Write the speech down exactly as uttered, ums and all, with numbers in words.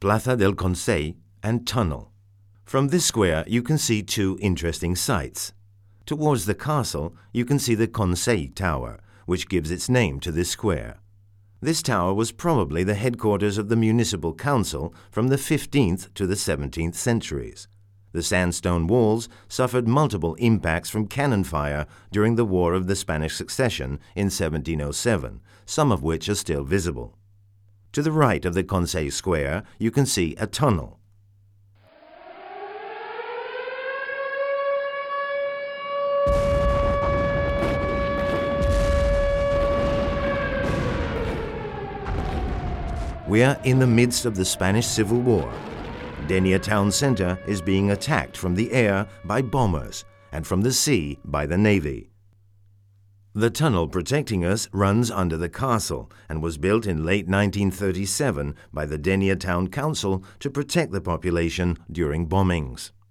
Plaza del Consell, and Tunnel. From this square you can see two interesting sights. Towards the castle you can see the Consell Tower, which gives its name to this square. This tower was probably the headquarters of the municipal council from the fifteenth to the seventeenth centuries. The sandstone walls suffered multiple impacts from cannon fire during the War of the Spanish Succession in seventeen oh seven, some of which are still visible. To the right of the Consell Square you can see a tunnel. We are in the midst of the Spanish Civil War. Denia town center is being attacked from the air by bombers and from the sea by the Navy. The tunnel protecting us runs under the castle and was built in late nineteen thirty-seven by the Denia Town Council to protect the population during bombings.